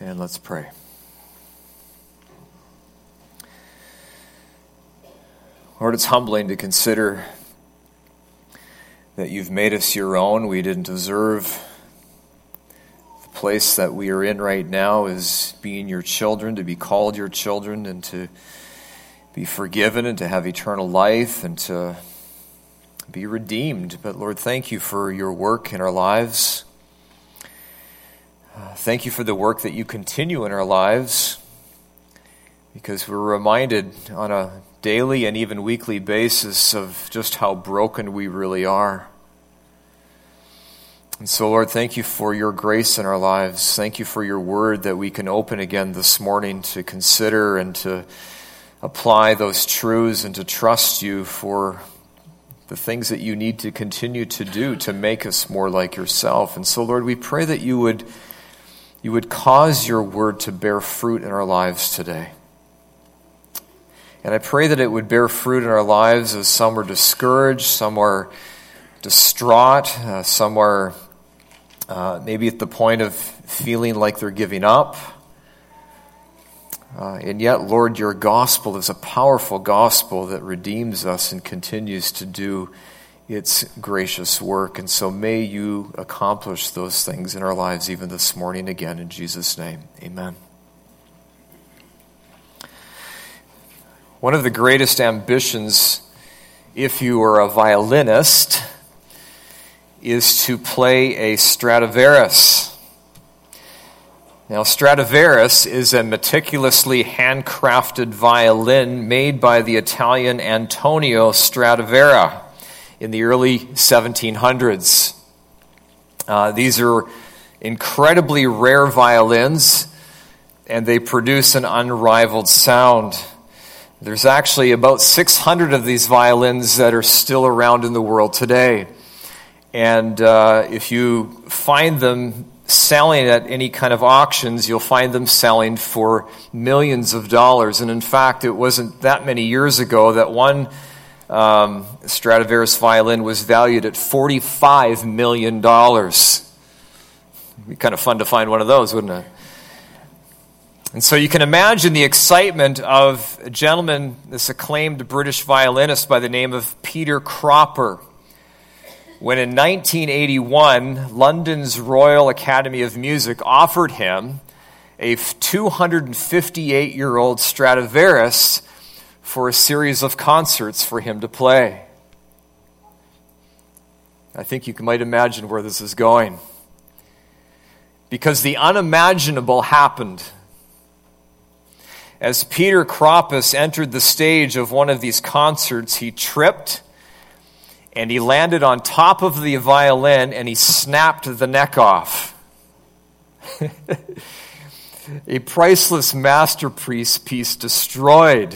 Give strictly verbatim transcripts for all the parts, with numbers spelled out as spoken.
And let's pray. Lord, it's humbling to consider that you've made us your own. We didn't deserve the place that we are in right now as being your children, to be called your children, and to be forgiven, and to have eternal life, and to be redeemed. But Lord, thank you for your work in our lives. Uh, thank you for the work that you continue in our lives, because we're reminded on a daily and even weekly basis of just how broken we really are. And so, Lord, thank you for your grace in our lives. Thank you for your word that we can open again this morning to consider and to apply those truths and to trust you for the things that you need to continue to do to make us more like yourself. And so, Lord, we pray that you would you would cause your word to bear fruit in our lives today. And I pray that it would bear fruit in our lives as some are discouraged, some are distraught, uh, some are uh, maybe at the point of feeling like they're giving up. Uh, and yet, Lord, your gospel is a powerful gospel that redeems us and continues to do its gracious work. And so may you accomplish those things in our lives even this morning again, in Jesus' name. Amen. One of the greatest ambitions, if you are a violinist, is to play a Stradivarius. Now, Stradivarius is a meticulously handcrafted violin made by the Italian Antonio Stradivari in the early seventeen hundreds. Uh, these are incredibly rare violins, and they produce an unrivaled sound. There's actually about six hundred of these violins that are still around in the world today. And uh, if you find them selling at any kind of auctions, you'll find them selling for millions of dollars. And in fact, it wasn't that many years ago that one um, Stradivarius violin was valued at forty-five million dollars. It'd be kind of fun to find one of those, wouldn't it? And so you can imagine the excitement of a gentleman, this acclaimed British violinist by the name of Peter Cropper, when in nineteen eighty-one, London's Royal Academy of Music offered him a two hundred fifty-eight-year-old Stradivarius for a series of concerts for him to play. I think you might imagine where this is going. Because the unimaginable happened. As Peter Kroppes entered the stage of one of these concerts, he tripped and he landed on top of the violin and he snapped the neck off. A priceless masterpiece piece destroyed.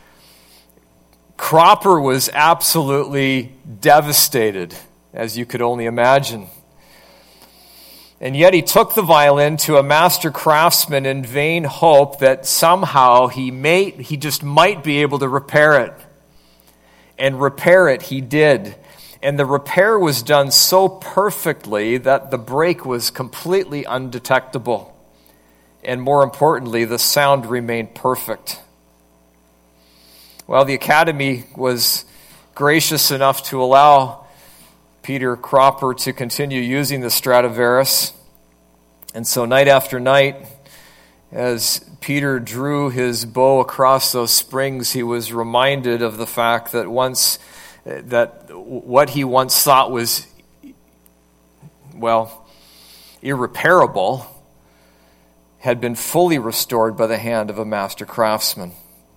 Cropper was absolutely devastated, as you could only imagine. And yet he took the violin to a master craftsman in vain hope that somehow he may, he just might be able to repair it. And repair it he did. And the repair was done so perfectly that the break was completely undetectable. And more importantly, the sound remained perfect. Well, the Academy was gracious enough to allow Peter Cropper to continue using the Stradivarius. And so night after night, as Peter drew his bow across those springs, he was reminded of the fact that once that what he once thought was, well, irreparable, had been fully restored by the hand of a master craftsman.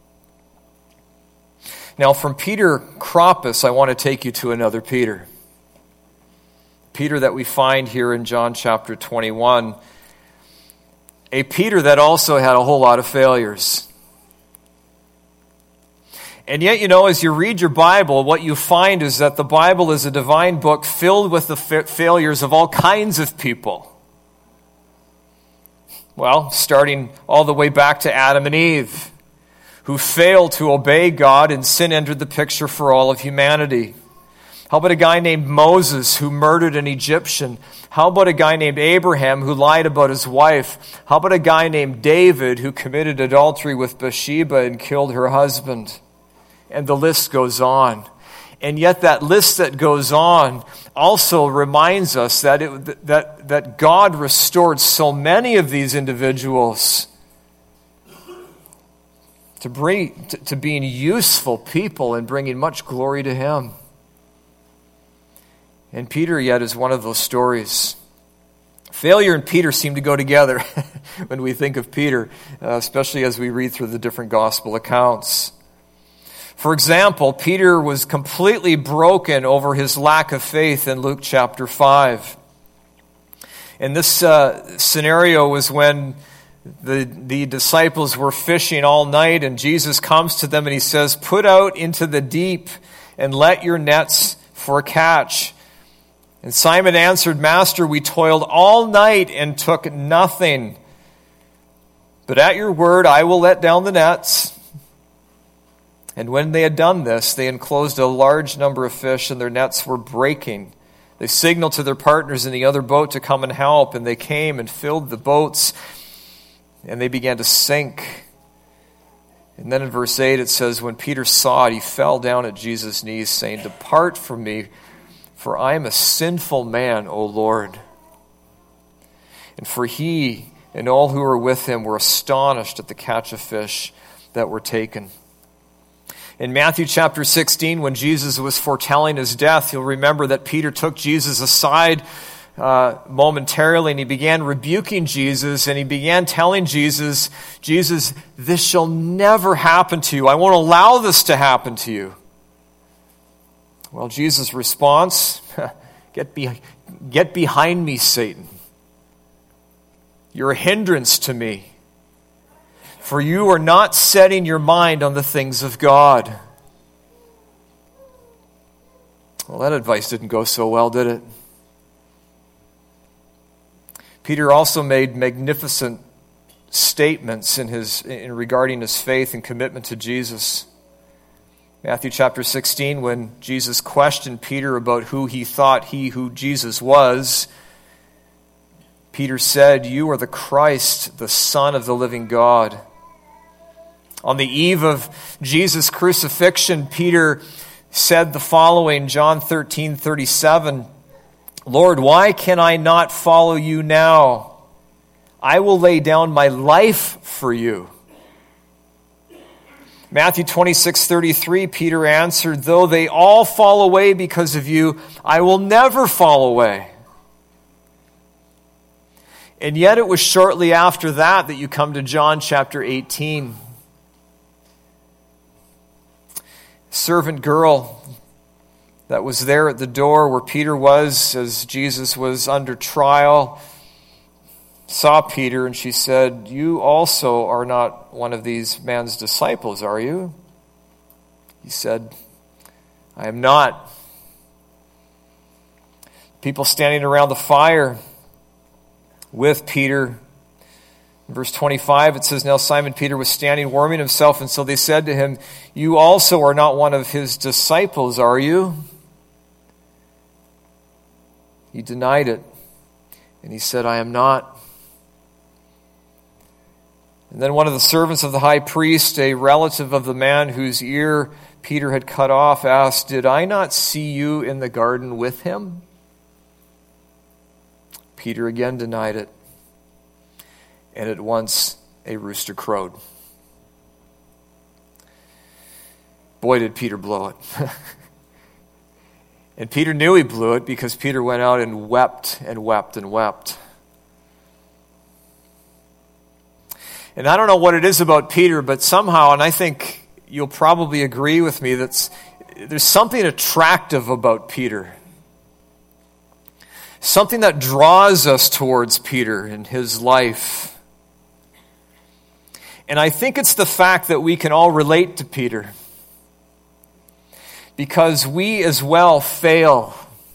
Now, from Peter Kroppes, I want to take you to another Peter. Peter that we find here in John chapter twenty-one. A Peter that also had a whole lot of failures. And yet, you know, as you read your Bible, what you find is that the Bible is a divine book filled with the fa- failures of all kinds of people. Well, starting all the way back to Adam and Eve, who failed to obey God, and sin entered the picture for all of humanity. How about a guy named Moses who murdered an Egyptian? How about a guy named Abraham who lied about his wife? How about a guy named David who committed adultery with Bathsheba and killed her husband? And the list goes on. And yet that list that goes on also reminds us that it, that, that God restored so many of these individuals to, bring, to, to being useful people and bringing much glory to Him. And Peter yet is one of those stories. Failure and Peter seem to go together when we think of Peter, uh, especially as we read through the different gospel accounts. For example, Peter was completely broken over his lack of faith in Luke chapter five. And this uh, scenario was when the, the disciples were fishing all night, and Jesus comes to them and He says, "Put out into the deep and let your nets for a catch." And Simon answered, "Master, we toiled all night and took nothing. But at your word I will let down the nets." And when they had done this, they enclosed a large number of fish, and their nets were breaking. They signaled to their partners in the other boat to come and help, and they came and filled the boats, and they began to sink. And then in verse eight it says, when Peter saw it, he fell down at Jesus' knees, saying, "Depart from me, for I am a sinful man, O Lord." And for he and all who were with him were astonished at the catch of fish that were taken. In Matthew chapter sixteen, when Jesus was foretelling his death, you'll remember that Peter took Jesus aside uh, momentarily, and he began rebuking Jesus, and he began telling Jesus, "Jesus, this shall never happen to you. I won't allow this to happen to you." Well, Jesus' response, get, be, get behind me, Satan. You're a hindrance to me, for you are not setting your mind on the things of God. Well, that advice didn't go so well, did it? Peter also made magnificent statements in his in regarding his faith and commitment to Jesus. Matthew chapter sixteen, when Jesus questioned Peter about who he thought he, who Jesus was, Peter said, "You are the Christ, the Son of the living God." On the eve of Jesus' crucifixion, Peter said the following, John thirteen thirty-seven, "Lord, why can I not follow you now? I will lay down my life for you." Matthew twenty-six thirty-three, Peter answered, "Though they all fall away because of you, I will never fall away." And yet it was shortly after that that you come to John chapter eighteen. Servant girl that was there at the door where Peter was as Jesus was under trial saw Peter, and she said, "You also are not one of these man's disciples, are you?" He said, "I am not." People standing around the fire with Peter. In verse twenty-five, it says, "Now Simon Peter was standing warming himself, and so they said to him, 'You also are not one of his disciples, are you?' He denied it, and he said, 'I am not.' And then one of the servants of the high priest, a relative of the man whose ear Peter had cut off, asked, 'Did I not see you in the garden with him?' Peter again denied it, and at once a rooster crowed." Boy, did Peter blow it. And Peter knew he blew it because Peter went out and wept and wept and wept. And I don't know what it is about Peter, but somehow, and I think you'll probably agree with me, that there's something attractive about Peter. Something that draws us towards Peter in his life. And I think it's the fact that we can all relate to Peter. Because we as well fail.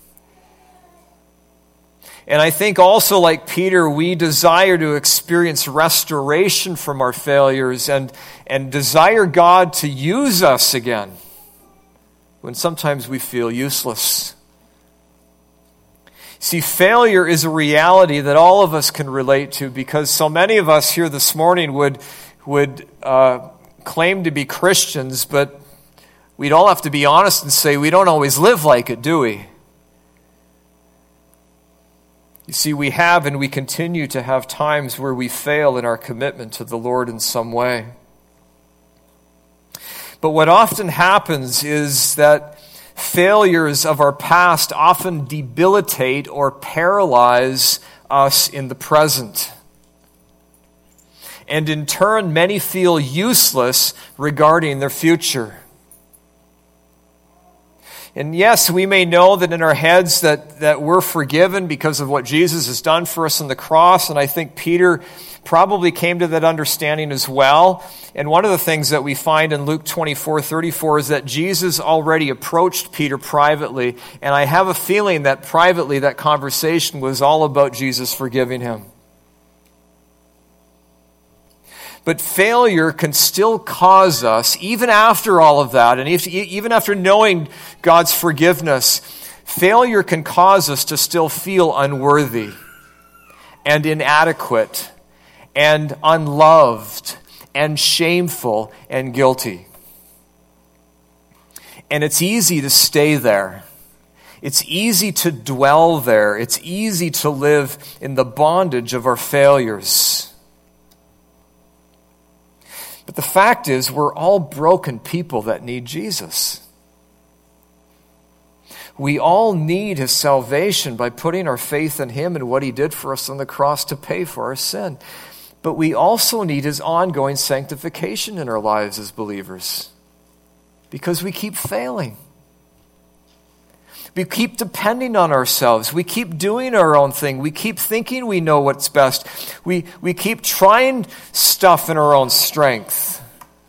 And I think also, like Peter, we desire to experience restoration from our failures and, and desire God to use us again. when sometimes we feel useless. See, failure is a reality that all of us can relate to, because so many of us here this morning would, would uh, claim to be Christians, but we'd all have to be honest and say we don't always live like it, do we? You see, we have and we continue to have times where we fail in our commitment to the Lord in some way. But what often happens is that failures of our past often debilitate or paralyze us in the present. And in turn, many feel useless regarding their future. And yes, we may know that in our heads that, that we're forgiven because of what Jesus has done for us on the cross, and I think Peter probably came to that understanding as well. And one of the things that we find in Luke twenty-four thirty-four is that Jesus already approached Peter privately, and I have a feeling that privately that conversation was all about Jesus forgiving him. But failure can still cause us, even after all of that, and if, even after knowing God's forgiveness, failure can cause us to still feel unworthy and inadequate and unloved and shameful and guilty. And it's easy to stay there. It's easy to dwell there. It's easy to live in the bondage of our failures. But the fact is, we're all broken people that need Jesus. We all need his salvation by putting our faith in him and what he did for us on the cross to pay for our sin. But we also need his ongoing sanctification in our lives as believers, because we keep failing. We keep depending on ourselves. We keep doing our own thing. We keep thinking we know what's best. We, we keep trying stuff in our own strength.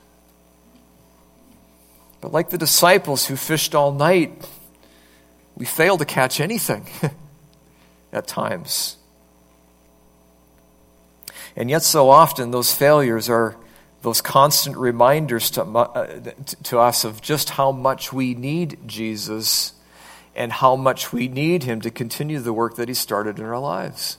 But like the disciples who fished all night, we fail to catch anything at times. And yet so often those failures are those constant reminders to, uh, to us of just how much we need Jesus and how much we need him to continue the work that he started in our lives.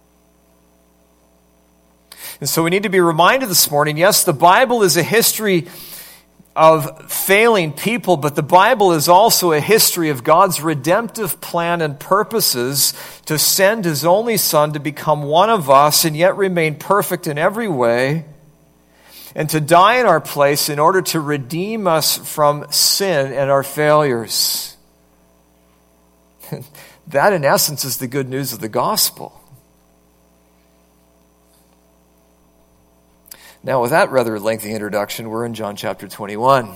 And so we need to be reminded this morning, yes, the Bible is a history of failing people, but the Bible is also a history of God's redemptive plan and purposes to send his only Son to become one of us and yet remain perfect in every way, and to die in our place in order to redeem us from sin and our failures. That, in essence, is the good news of the gospel. Now, with that rather lengthy introduction, we're in John chapter twenty-one.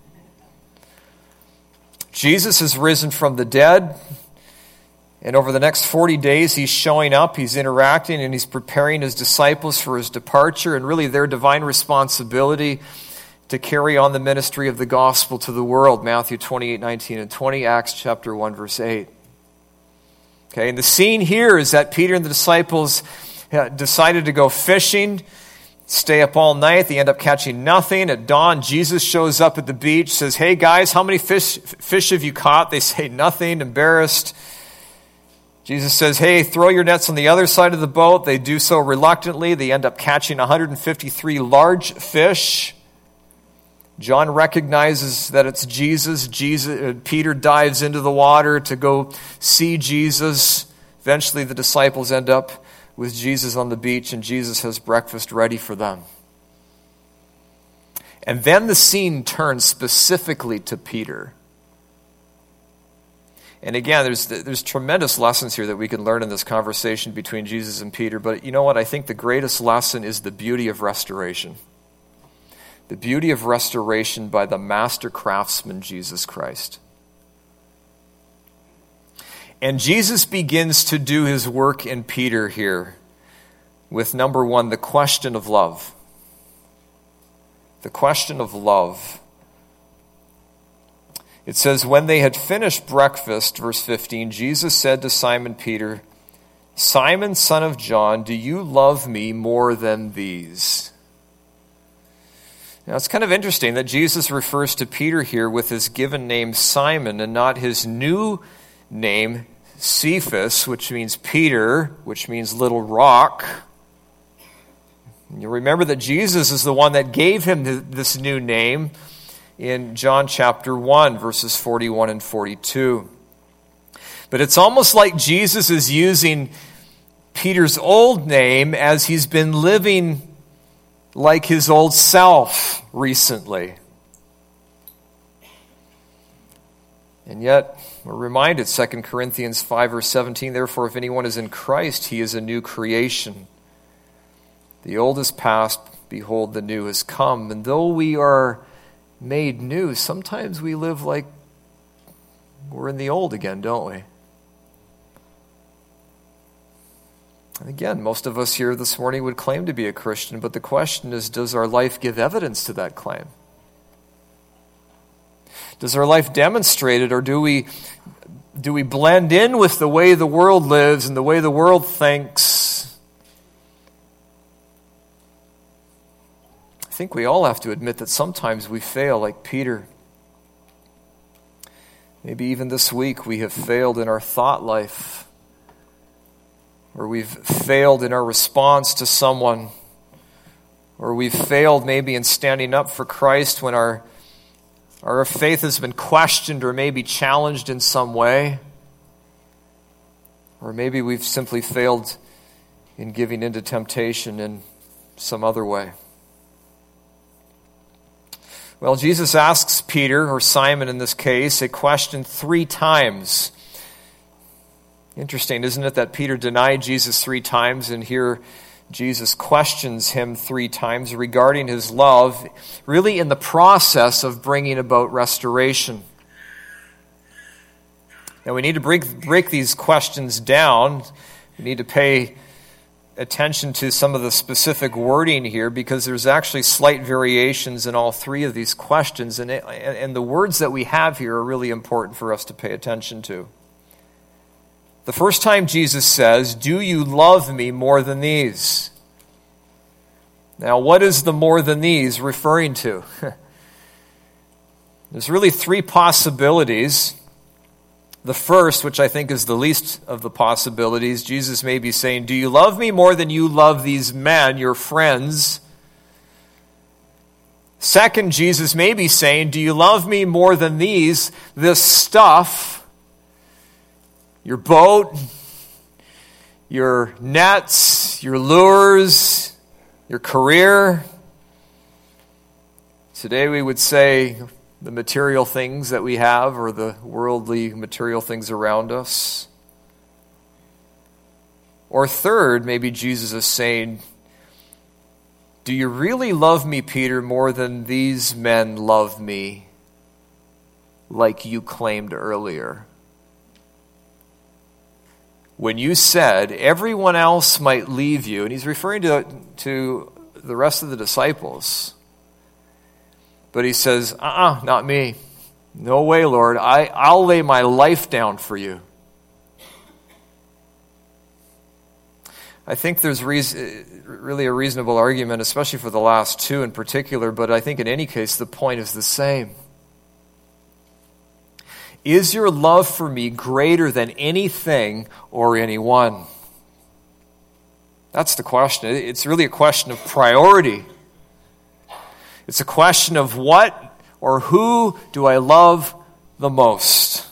Jesus has risen from the dead, and over the next forty days, he's showing up, he's interacting, and he's preparing his disciples for his departure, and really their divine responsibility to carry on the ministry of the gospel to the world. Matthew twenty-eight, nineteen, and twenty, Acts chapter one, verse eight. Okay, and the scene here is that Peter and the disciples decided to go fishing, stay up all night. They end up catching nothing. At dawn, Jesus shows up at the beach, says, "Hey guys, how many fish fish have you caught?" They say nothing, embarrassed. Jesus says, "Hey, throw your nets on the other side of the boat." They do so reluctantly. They end up catching one hundred fifty-three large fish. John recognizes that it's Jesus. Jesus. Uh, Peter dives into the water to go see Jesus. Eventually, the disciples end up with Jesus on the beach, and Jesus has breakfast ready for them. And then the scene turns specifically to Peter. And again, there's there's tremendous lessons here that we can learn in this conversation between Jesus and Peter. But you know what? I think the greatest lesson is the beauty of restoration. The beauty of restoration by the master craftsman, Jesus Christ. And Jesus begins to do his work in Peter here with, number one, the question of love. The question of love. It says, when they had finished breakfast, verse fifteen, Jesus said to Simon Peter, "Simon, son of John, do you love me more than these?" Now, it's kind of interesting that Jesus refers to Peter here with his given name Simon and not his new name Cephas, which means Peter, which means little rock. You remember that Jesus is the one that gave him this new name in John chapter one, verses forty-one and forty-two. But it's almost like Jesus is using Peter's old name as he's been living like his old self recently. And yet, we're reminded, Second Corinthians five, verse seventeen, therefore, if anyone is in Christ, he is a new creation. The old is past, behold, the new has come. And though we are made new, sometimes we live like we're in the old again, don't we? And again, most of us here this morning would claim to be a Christian, but the question is, does our life give evidence to that claim? Does our life demonstrate it, or do we do we blend in with the way the world lives and the way the world thinks? I think we all have to admit that sometimes we fail like Peter. Maybe even this week we have failed in our thought life, or we've failed in our response to someone, or we've failed maybe in standing up for Christ when our Our faith has been questioned or maybe challenged in some way. Or maybe we've simply failed in giving into temptation in some other way. Well, Jesus asks Peter, or Simon in this case, a question three times. Interesting, isn't it, that Peter denied Jesus three times, and here Jesus questions him three times regarding his love, really in the process of bringing about restoration. Now we need to break, break these questions down. We need to pay attention to some of the specific wording here, because there's actually slight variations in all three of these questions, and, it, and the words that we have here are really important for us to pay attention to. The first time Jesus says, "Do you love me more than these?" Now, what is the "more than these" referring to? There's really three possibilities. The first, which I think is the least of the possibilities, Jesus may be saying, "Do you love me more than you love these men, your friends?" Second, Jesus may be saying, "Do you love me more than these, this stuff? Your boat, your nets, your lures, your career." Today we would say the material things that we have, or the worldly material things around us. Or third, maybe Jesus is saying, "Do you really love me, Peter, more than these men love me, like you claimed earlier? When you said everyone else might leave you," and he's referring to, to the rest of the disciples, but he says, uh-uh, not me. No way, Lord. I, I'll lay my life down for you. I think there's reason, really a reasonable argument, especially for the last two in particular, but I think in any case the point is the same. Is your love for me greater than anything or anyone? That's the question. It's really a question of priority. It's a question of what or who do I love the most?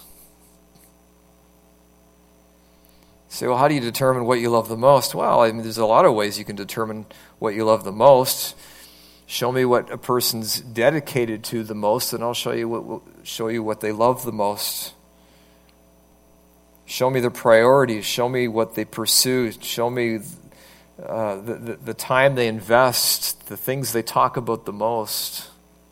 You say, well, how do you determine what you love the most? Well, I mean, there's a lot of ways you can determine what you love the most. Show me what a person's dedicated to the most, and I'll show you what show you what they love the most. Show me their priorities. Show me what they pursue. Show me uh, the, the, the time they invest, the things they talk about the most.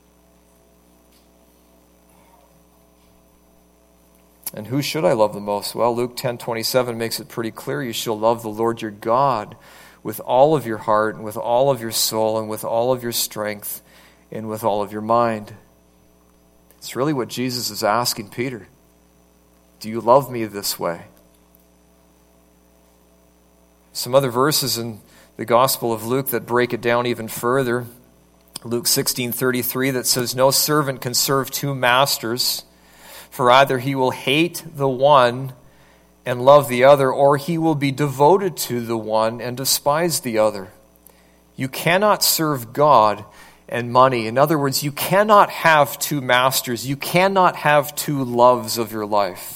And who should I love the most? Well, Luke ten twenty-seven makes it pretty clear. You shall love the Lord your God with all of your heart, and with all of your soul, and with all of your strength, and with all of your mind. It's really what Jesus is asking Peter. Do you love me this way? Some other verses in the Gospel of Luke that break it down even further. Luke sixteen thirty-three that says, "No servant can serve two masters, for either he will hate the one and love the other, or he will be devoted to the one and despise the other. You cannot serve God and money." In other words, you cannot have two masters. You cannot have two loves of your life.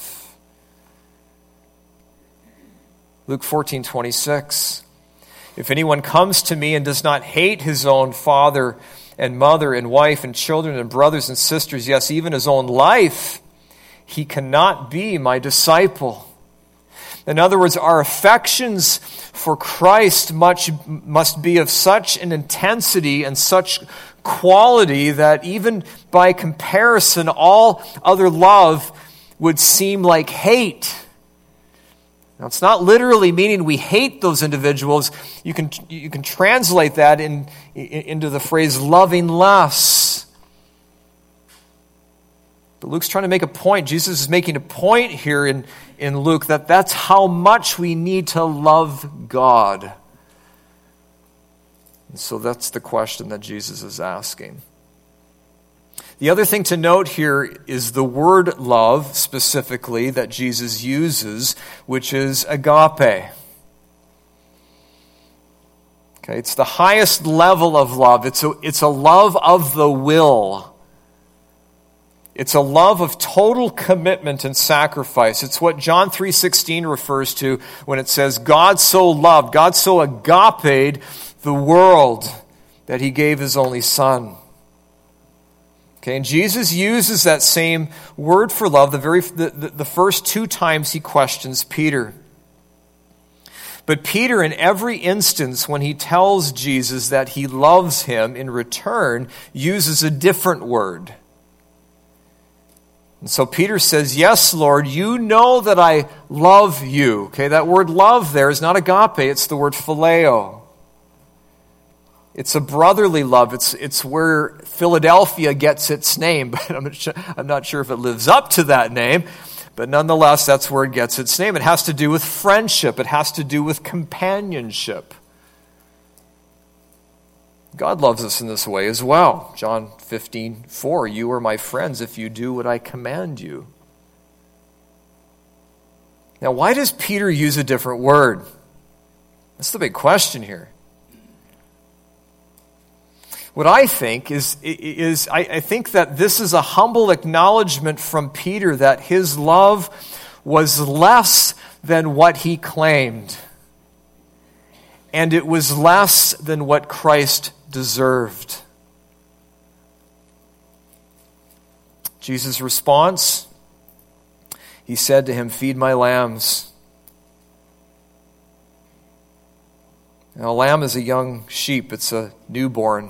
Luke fourteen twenty-six. "If anyone comes to me and does not hate his own father and mother and wife and children and brothers and sisters, yes, even his own life, he cannot be my disciple." In other words, our affections for Christ much, must be of such an intensity and such quality that even by comparison, all other love would seem like hate. Now, it's not literally meaning we hate those individuals. You can you can translate that in, in into the phrase loving less. But Luke's trying to make a point. Jesus is making a point here in, in Luke that that's how much we need to love God. And so that's the question that Jesus is asking. The other thing to note here is the word love, specifically, that Jesus uses, which is agape. Okay, it's the highest level of love. It's a, it's a love of the will. It's a love of total commitment and sacrifice. It's what John three sixteen refers to when it says, God so loved, God so agaped the world that he gave his only Son. Okay, and Jesus uses that same word for love the very the, the, the first two times he questions Peter. But Peter, in every instance when he tells Jesus that he loves him in return, uses a different word. And so Peter says, "Yes, Lord, you know that I love you." Okay, that word love there is not agape, it's the word phileo. It's a brotherly love. It's it's where Philadelphia gets its name, but I'm not, sure, I'm not sure if it lives up to that name. But nonetheless, that's where it gets its name. It has to do with friendship. It has to do with companionship. God loves us in this way as well. John fifteen four, "You are my friends if you do what I command you." Now, why does Peter use a different word? That's the big question here. What I think is, is I, I think that this is a humble acknowledgement from Peter that his love was less than what he claimed. And it was less than what Christ deserved. Jesus' response, he said to him, "Feed my lambs." Now, a lamb is a young sheep. It's a newborn.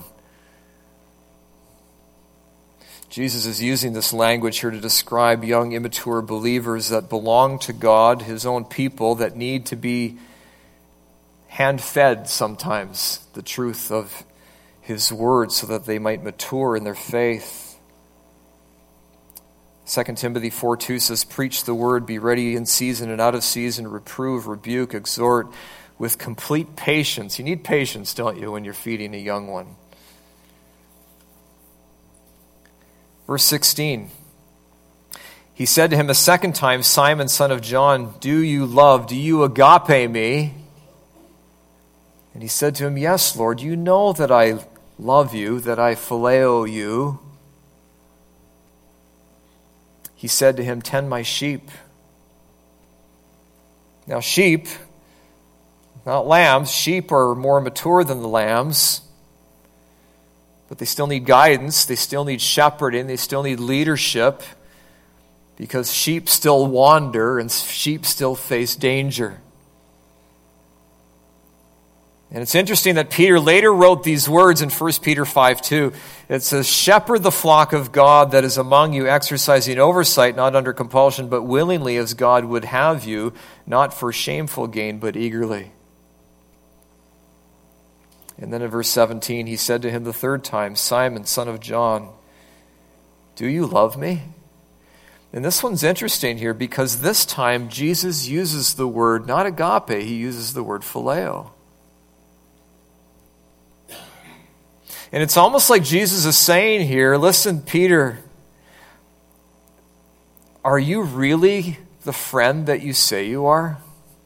Jesus is using this language here to describe young, immature believers that belong to God, his own people, that need to be hand-fed sometimes the truth of his word so that they might mature in their faith. Second Timothy four two says, "Preach the word, be ready in season and out of season, reprove, rebuke, exhort with complete patience." You need patience, don't you, when you're feeding a young one? Verse sixteen, he said to him a second time, "Simon, son of John, do you love, do you agape me?" And he said to him, "Yes, Lord, you know that I love you, that I phileo you." He said to him, "Tend my sheep." Now sheep, not lambs, sheep are more mature than the lambs. But they still need guidance, they still need shepherding, they still need leadership, because sheep still wander and sheep still face danger. And it's interesting that Peter later wrote these words in First Peter five two. It says, "Shepherd the flock of God that is among you, exercising oversight, not under compulsion, but willingly as God would have you, not for shameful gain, but eagerly." And then in verse seventeen, he said to him the third time, "Simon, son of John, do you love me?" And this one's interesting here because this time Jesus uses the word, not agape, he uses the word phileo. And it's almost like Jesus is saying here, listen, Peter, are you really the friend that you say you are?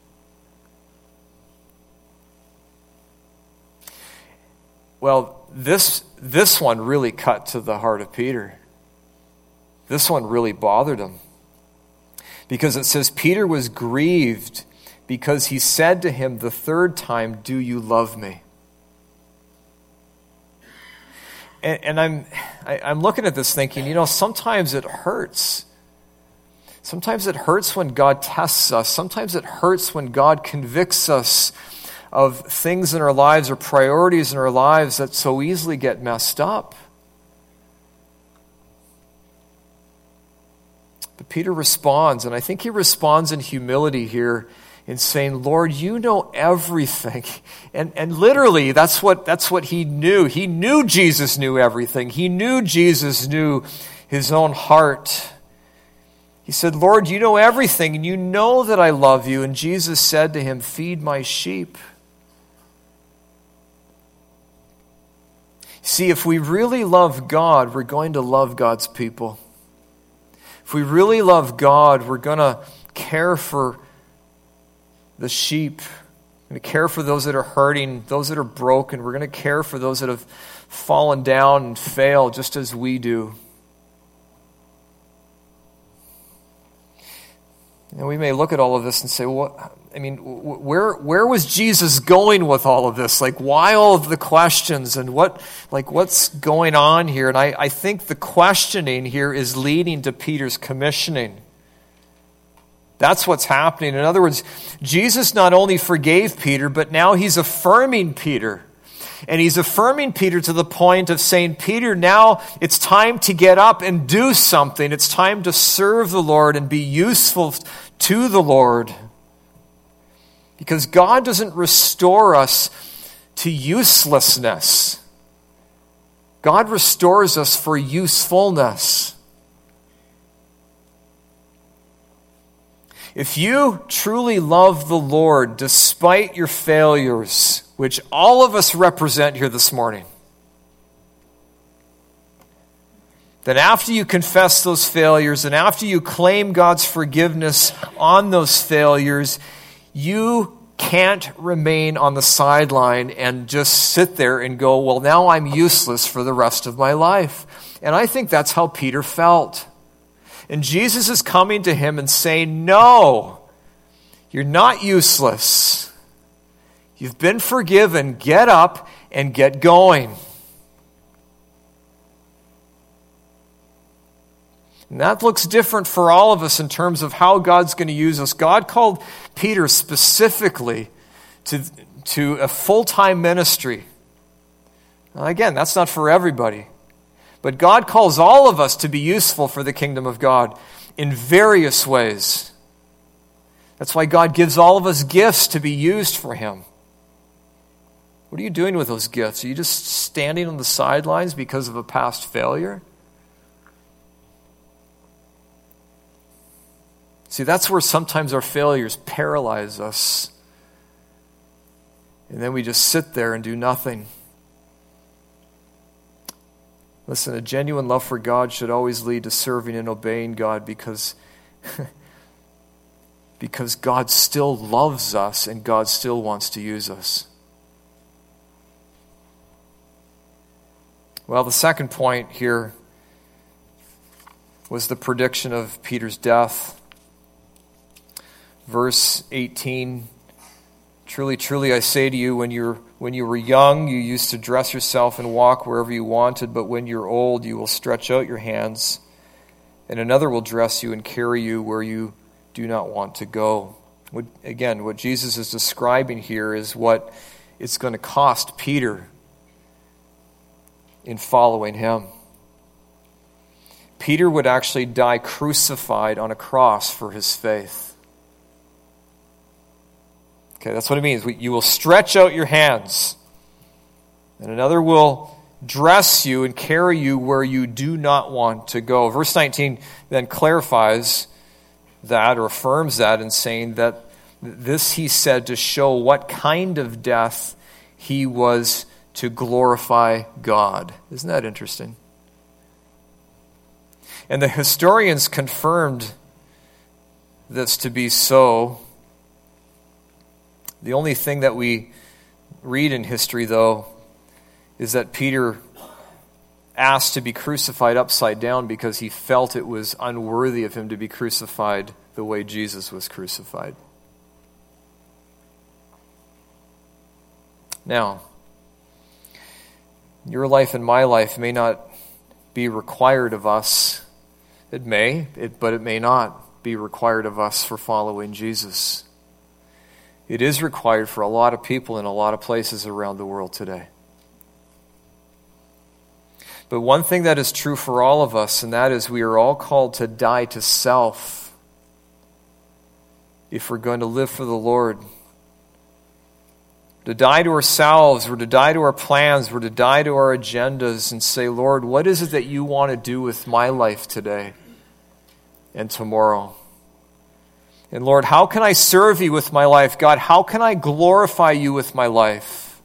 Well, this, this one really cut to the heart of Peter. This one really bothered him. Because it says, Peter was grieved because he said to him the third time, do you love me? And, and I'm, I, I'm looking at this thinking, you know, sometimes it hurts. Sometimes it hurts when God tests us. Sometimes it hurts when God convicts us of things in our lives or priorities in our lives that so easily get messed up. But Peter responds, and I think he responds in humility here in saying, Lord, you know everything. And and literally, that's what that's what he knew. He knew Jesus knew everything. He knew Jesus knew his own heart. He said, Lord, you know everything, and you know that I love you. And Jesus said to him, feed my sheep. See, if we really love God, we're going to love God's people. If we really love God, we're going to care for the sheep. We're going to care for those that are hurting, those that are broken. We're going to care for those that have fallen down and failed, just as we do. And we may look at all of this and say, well, I mean, where where was Jesus going with all of this? Like, why all of the questions and what, like, what's going on here? And I, I think the questioning here is leading to Peter's commissioning. That's what's happening. In other words, Jesus not only forgave Peter, but now he's affirming Peter. And he's affirming Peter to the point of saying, Peter, now it's time to get up and do something. It's time to serve the Lord and be useful to the Lord. Because God doesn't restore us to uselessness. God restores us for usefulness. If you truly love the Lord despite your failures, which all of us represent here this morning, then after you confess those failures and after you claim God's forgiveness on those failures, you can't remain on the sideline and just sit there and go, well, now I'm useless for the rest of my life. And I think that's how Peter felt. And Jesus is coming to him and saying, no, you're not useless. You've been forgiven. Get up and get going. And that looks different for all of us in terms of how God's going to use us. God called Peter specifically to, to a full-time ministry. Now, again, that's not for everybody. But God calls all of us to be useful for the kingdom of God in various ways. That's why God gives all of us gifts to be used for Him. What are you doing with those gifts? Are you just standing on the sidelines because of a past failure? See, that's where sometimes our failures paralyze us. And then we just sit there and do nothing. Listen, a genuine love for God should always lead to serving and obeying God because, because God still loves us and God still wants to use us. Well, the second point here was the prediction of Peter's death. Verse eighteen, truly, truly, I say to you, when you're when you were young, you used to dress yourself and walk wherever you wanted, but when you're old, you will stretch out your hands, and another will dress you and carry you where you do not want to go. What, again, what Jesus is describing here is what it's going to cost Peter in following him. Peter would actually die crucified on a cross for his faith. Okay, that's what it means. You will stretch out your hands, and another will dress you and carry you where you do not want to go. Verse nineteen then clarifies that or affirms that in saying that this he said to show what kind of death he was to glorify God. Isn't that interesting? And the historians confirmed this to be so. The only thing that we read in history, though, is that Peter asked to be crucified upside down because he felt it was unworthy of him to be crucified the way Jesus was crucified. Now, your life and my life may not be required of us. It may, it, but it may not be required of us for following Jesus. It is required for a lot of people in a lot of places around the world today. But one thing that is true for all of us, and that is we are all called to die to self if we're going to live for the Lord. To die to ourselves, we're to die to our plans, we're to die to our agendas and say, Lord, what is it that you want to do with my life today and tomorrow? And Lord, how can I serve you with my life? God, how can I glorify you with my life?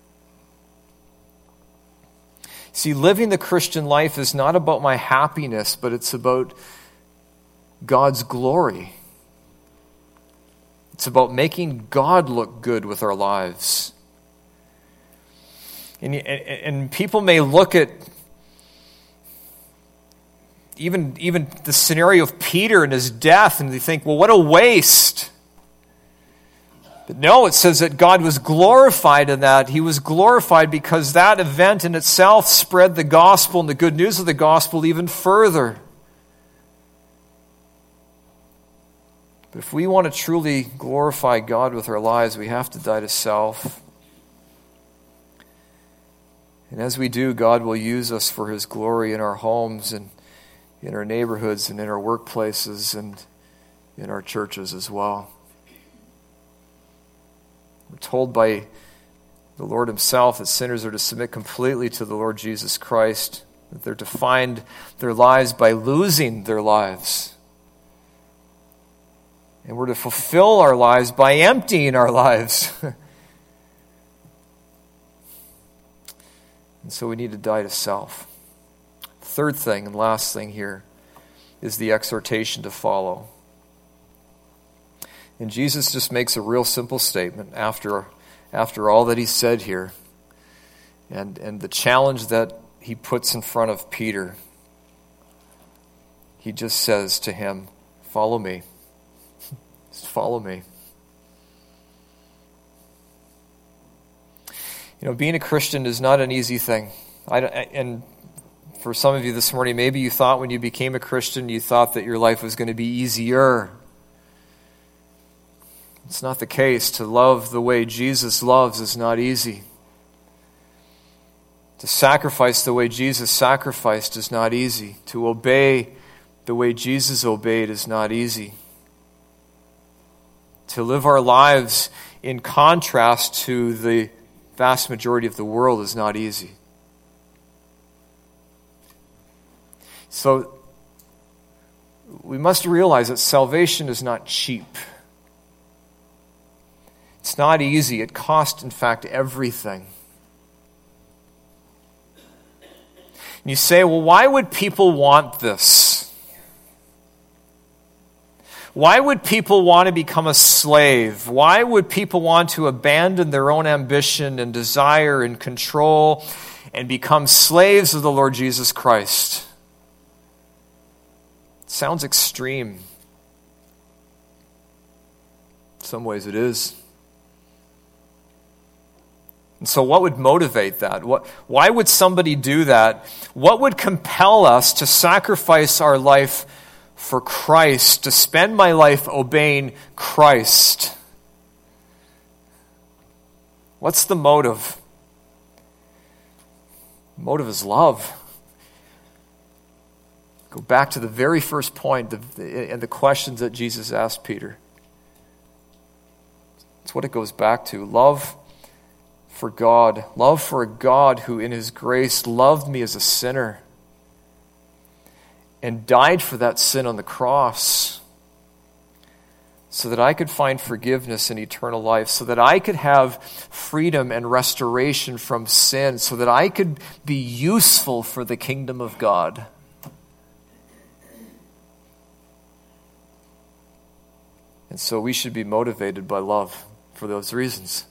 See, living the Christian life is not about my happiness, but it's about God's glory. It's about making God look good with our lives. And, and people may look at even, even the scenario of Peter and his death, and they think, well, what a waste. But no, it says that God was glorified in that. He was glorified because that event in itself spread the gospel and the good news of the gospel even further. But if we want to truly glorify God with our lives, we have to die to self. And as we do, God will use us for His glory in our homes and in our neighborhoods and in our workplaces and in our churches as well. We're told by the Lord Himself that sinners are to submit completely to the Lord Jesus Christ, that they're to find their lives by losing their lives. And we're to fulfill our lives by emptying our lives. And so we need to die to self. Third thing and last thing here is the exhortation to follow. And Jesus just makes a real simple statement after, after all that He said here. And, and the challenge that He puts in front of Peter. He just says to him, follow me. Just follow me. You know, being a Christian is not an easy thing. I, and for some of you this morning, maybe you thought when you became a Christian, you thought that your life was going to be easier. It's not the case. To love the way Jesus loves is not easy. To sacrifice the way Jesus sacrificed is not easy. To obey the way Jesus obeyed is not easy. To live our lives in contrast to the vast majority of the world is not easy. So we must realize that salvation is not cheap. It's not easy. It costs, in fact, everything. And you say, well, why would people want this? Why would people want to become a slave? Why would people want to abandon their own ambition and desire and control and become slaves of the Lord Jesus Christ? It sounds extreme. In some ways it is. And so what would motivate that? What, why would somebody do that? What would compel us to sacrifice our life for Christ, to spend my life obeying Christ? What's the motive? The motive is love. Go back to the very first point the, and the questions that Jesus asked Peter. It's what it goes back to. Love for God. Love for a God who in His grace loved me as a sinner and died for that sin on the cross. so that I could find forgiveness and eternal life, so that I could have freedom and restoration from sin, so that I could be useful for the kingdom of God. And so we should be motivated by love for those reasons.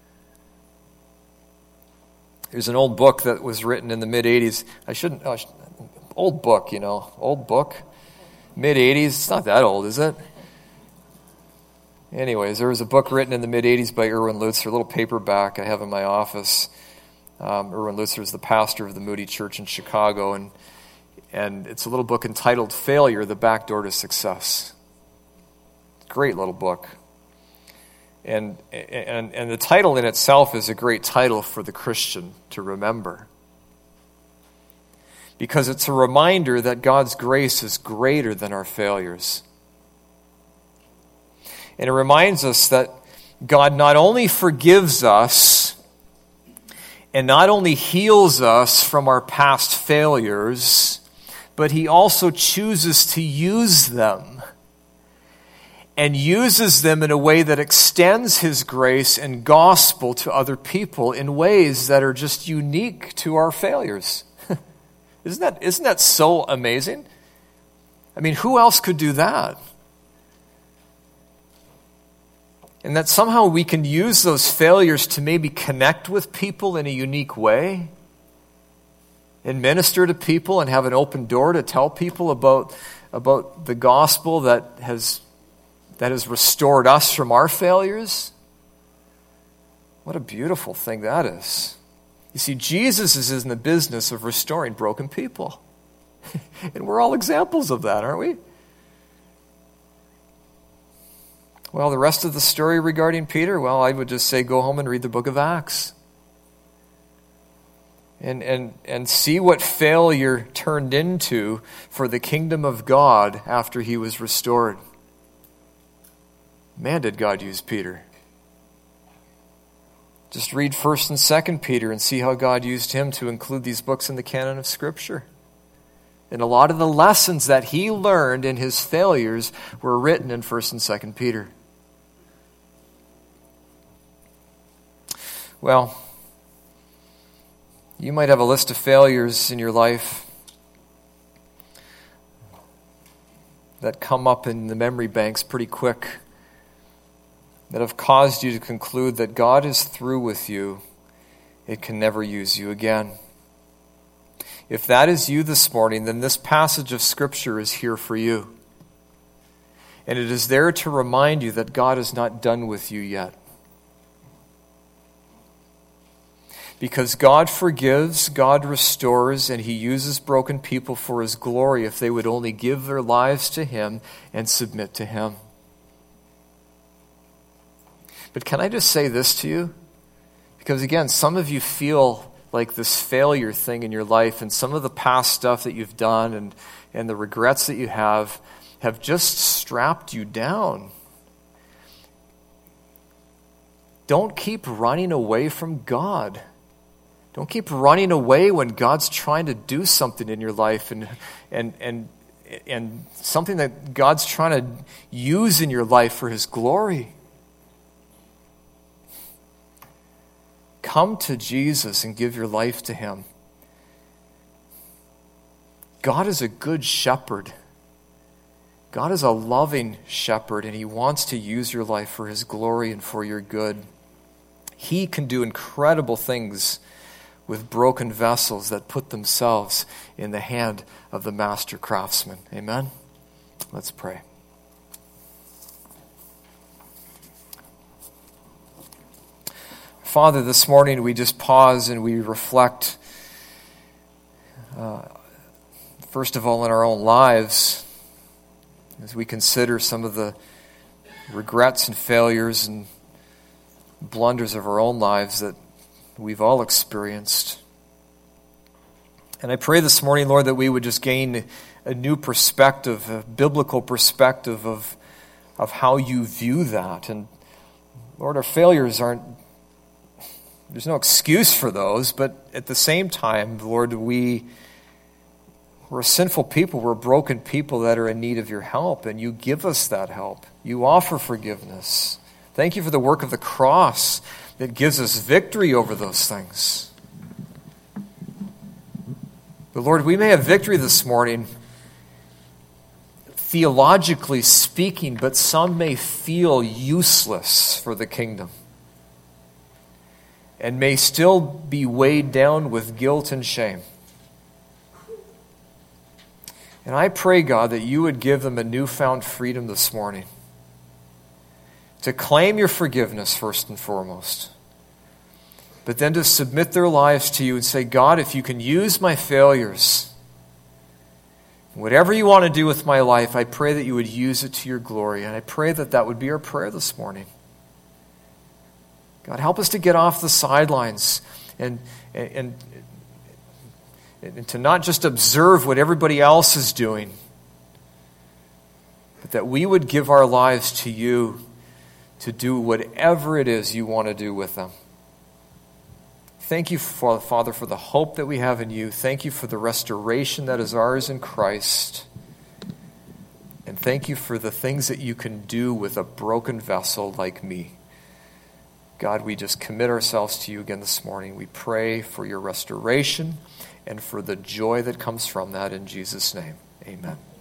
There's an old book that was written in the mid-eighties. I shouldn't, oh, I should, old book, you know, old book. mid-eighties, it's not that old, is it? Anyways, there was a book written in the mid-eighties by Erwin Lutzer, a little paperback I have in my office. Um, Erwin Lutzer is the pastor of the Moody Church in Chicago, and and it's a little book entitled Failure, the Back Door to Success. Great little book. And, and, and the title in itself is a great title for the Christian to remember. Because it's a reminder that God's grace is greater than our failures. And it reminds us that God not only forgives us and not only heals us from our past failures, but He also chooses to use them. And uses them in a way that extends His grace and gospel to other people in ways that are just unique to our failures. Isn't that, isn't that so amazing? I mean, who else could do that? And that somehow we can use those failures to maybe connect with people in a unique way and minister to people and have an open door to tell people about, about the gospel that has that has restored us from our failures. What a beautiful thing that is. You see, Jesus is in the business of restoring broken people. And we're all examples of that, aren't we? Well, the rest of the story regarding Peter, well, I would just say go home and read the book of Acts. And, and, and see what failure turned into for the kingdom of God after he was restored. Man, did God use Peter. Just read First and Second Peter and see how God used him to include these books in the canon of Scripture. And a lot of the lessons that he learned in his failures were written in First and Second Peter. Well, you might have a list of failures in your life that come up in the memory banks pretty quick, that have caused you to conclude that God is through with you. It can never use you again. If that is you this morning, then this passage of Scripture is here for you. And it is there to remind you that God is not done with you yet. Because God forgives, God restores, and He uses broken people for His glory if they would only give their lives to Him and submit to Him. But can I just say this to you? Because again, some of you feel like this failure thing in your life, and some of the past stuff that you've done and, and the regrets that you have have just strapped you down. Don't keep running away from God. Don't keep running away when God's trying to do something in your life and and and and something that God's trying to use in your life for His glory. Come to Jesus and give your life to Him. God is a good shepherd. God is a loving shepherd, and He wants to use your life for His glory and for your good. He can do incredible things with broken vessels that put themselves in the hand of the master craftsman. Amen? Let's pray. Father, this morning we just pause and we reflect, uh, first of all, in our own lives, as we consider some of the regrets and failures and blunders of our own lives that we've all experienced. And I pray this morning, Lord, that we would just gain a new perspective, a biblical perspective of, of how you view that. And Lord, our failures aren't, there's no excuse for those, but at the same time, Lord, we We're a sinful people. We're broken people that are in need of your help, and you give us that help. You offer forgiveness. Thank you for the work of the cross that gives us victory over those things. But Lord, we may have victory this morning, theologically speaking, but some may feel useless for the kingdom and may still be weighed down with guilt and shame. And I pray, God, that you would give them a newfound freedom this morning to claim your forgiveness first and foremost, but then to submit their lives to you and say, God, if you can use my failures, whatever you want to do with my life, I pray that you would use it to your glory. And I pray that that would be our prayer this morning. God, help us to get off the sidelines and, and, and to not just observe what everybody else is doing, but that we would give our lives to you to do whatever it is you want to do with them. Thank you, Father, for the hope that we have in you. Thank you for the restoration that is ours in Christ. And thank you for the things that you can do with a broken vessel like me. God, we just commit ourselves to you again this morning. We pray for your restoration and for the joy that comes from that in Jesus' name. Amen.